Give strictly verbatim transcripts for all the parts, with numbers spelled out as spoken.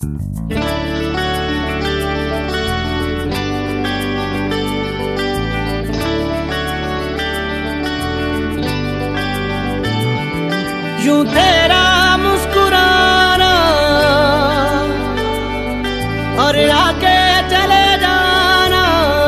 यूं तेरा मुस्कुराना और आके चले जाना,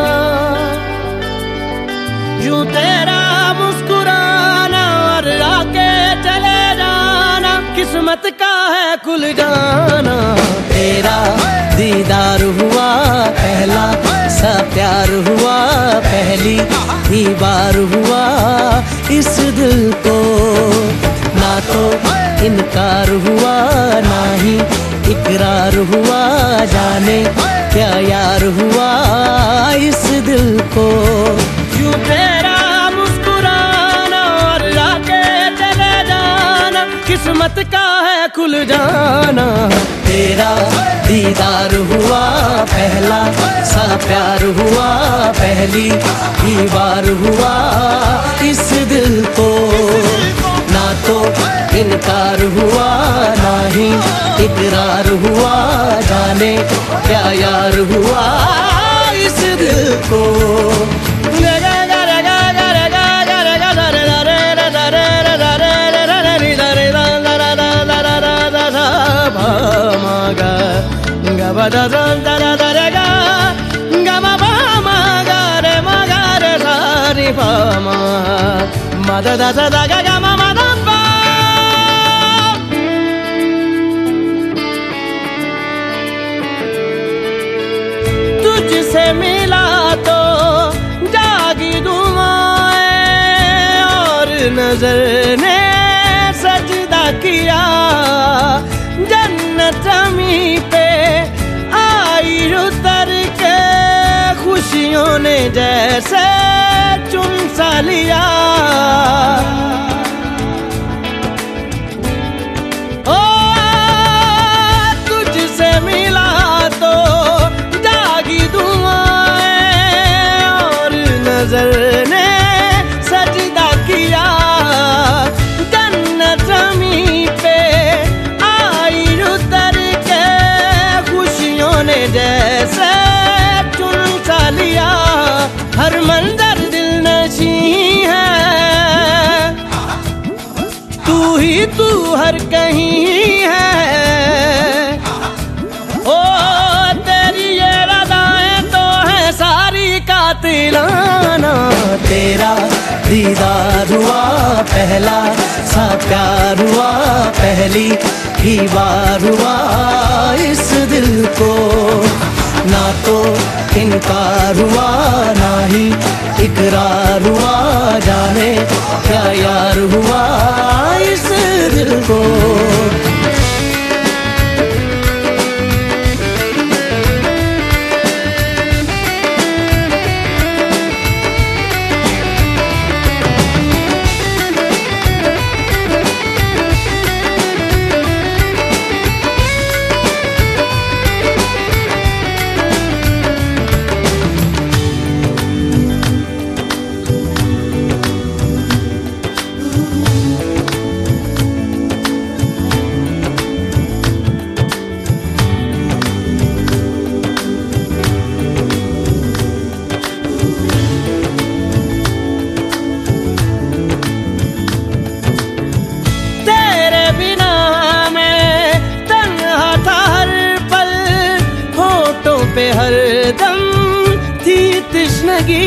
यूं तेरा मुस्कुराना और आके चले जाना, किस्मत का है खुल जाना। तेरा दीदार हुआ पहला सा प्यार हुआ, पहली ही बार हुआ इस दिल को, ना तो इनकार हुआ ना ही इकरार हुआ, जाने क्या यार हुआ इस दिल को। यूं तेरा मुस्कुराना और आके चले जाना, किस्मत का है खुल जाना। तेरा दीदार हुआ पहला सा प्यार हुआ, पहली ही बार हुआ इस दिल को, ना तो इनकार हुआ ना ही इकरार हुआ, जाने क्या यार हुआ इस दिल को। तुझसे मिला तो जागी दुआएं और नजर ने सजदा किया, जन्नत ज़मीं पे आई उतर के खुशियों ने जैसे चुन सा लिया। ओ तुझसे मिला तो जागी दुआएं और नजर ने सजदा किया, जन्नत ज़मीं पे आई उतर के खुशियों ने जैसे चुन सा लिया। हर मंजर दिल नशी है, तू ही तू हर कहीं है। ओ तेरी ये रदाएं तो है सारी कातिलाना। तेरा दीदार हुआ पहला सा प्यार हुआ, पहली ही बार हुआ इस दिल को, ना तो इनकार हुआ ना ही इकरार हुआ, जाने क्या यार हुआ इस दिल को। पे हरदम थी तृष्णगी,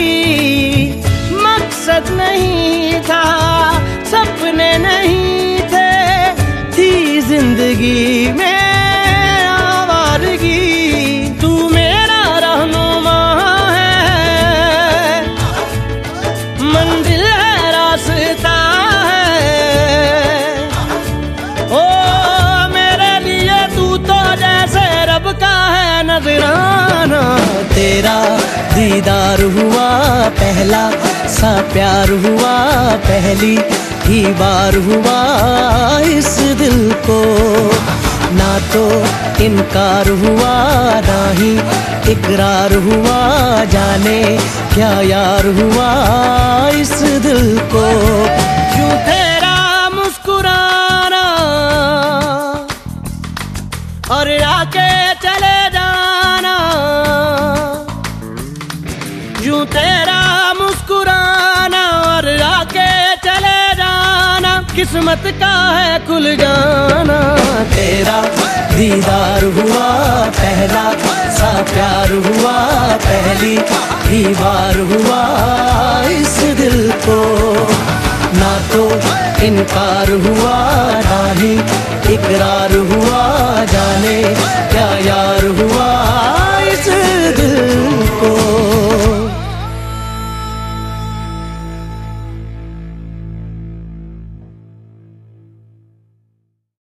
मकसद नहीं था सपने नहीं थे, थी जिंदगी में आवारगी। तू मेरा रहनुमा है, मंजिल है रास्ता है। ओ मेरे लिए तू तो जैसे रब का है नजराना। तेरा दीदार हुआ पहला सा प्यार हुआ, पहली ही बार हुआ इस दिल को, ना तो इनकार हुआ ना ही इकरार हुआ, जाने क्या यार हुआ इस दिल को। यूं तेरा मुस्कुराना और आके मुस्कुराना और आके चले जाना, किस्मत का है खुल जाना। तेरा दीदार हुआ पहला सा प्यार हुआ, पहली ही बार हुआ इस दिल को। ना तो इनकार हुआ ना ही इकरार हुआ, जाने